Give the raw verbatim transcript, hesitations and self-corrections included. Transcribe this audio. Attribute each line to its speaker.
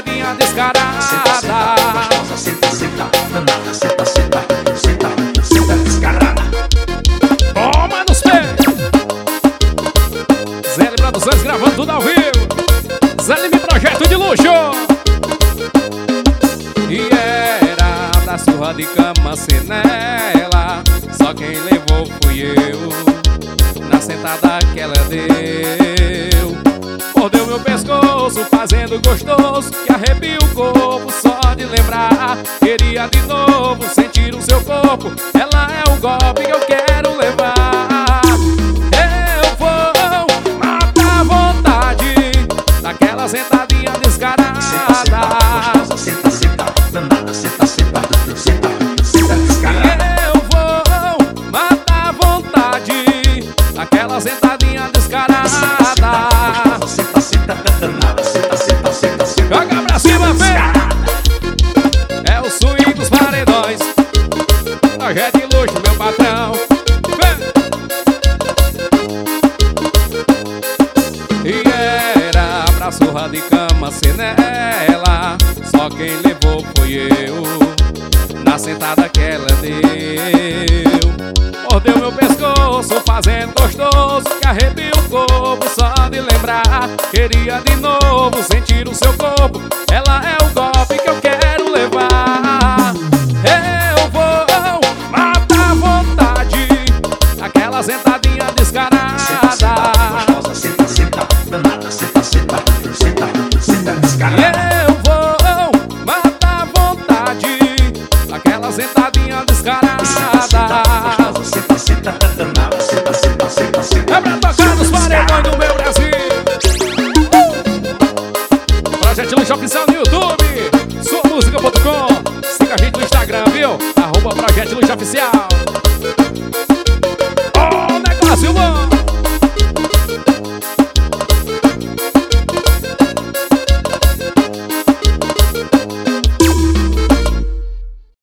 Speaker 1: sentadinha descarada.
Speaker 2: Senta, senta, danada, senta, senta, senta, senta descarada.
Speaker 1: Toma nos pés. Zé L Produções gravando tudo ao vivo. Zé L Projeto de luxo. E era pra surra de cama sem nela, só quem levou fui eu. Na sentada que ela deu, mordeu meu pescoço fazendo gostoso, que arrepia o corpo só de lembrar. Queria de novo sentir o seu corpo, ela é o golpe que eu quero levar. Eu vou matar a vontade daquela sentadinha descarada.
Speaker 2: Senta, senta, danada, senta, senta, senta, senta descarada.
Speaker 1: Eu vou matar a vontade daquela sentadinha descarada.
Speaker 2: Senta, senta, danada, senta, senta, senta, senta.
Speaker 1: Joga pra cima, vem! É o swing dos paredões, projeto de luxo, meu patrão. Vem! E era pra surra de cama ser nela, só quem levou foi eu. Na sentada que ela deu, mordeu meu pescoço fazendo gostoso, que arrepia o corpo só de lembrar. Queria de novo sentir o seu corpo, ela é o golpe que eu quero levar. Eu vou matar a vontade daquela sentadinha descarada.
Speaker 2: Senta, senta, danada, senta, senta, senta, senta descarada.
Speaker 1: Eu vou matar a vontade daquela sentadinha descarada.
Speaker 2: Senta, senta, danada, senta, senta, senta, senta.
Speaker 1: É pra tocar nos paredões do meu Brasil. uh! Projeto Luxo Oficial no YouTube, sua música ponto com. Siga a gente no Instagram, viu? Arroba Projeto Luxo Oficial. Oh, negócio bom!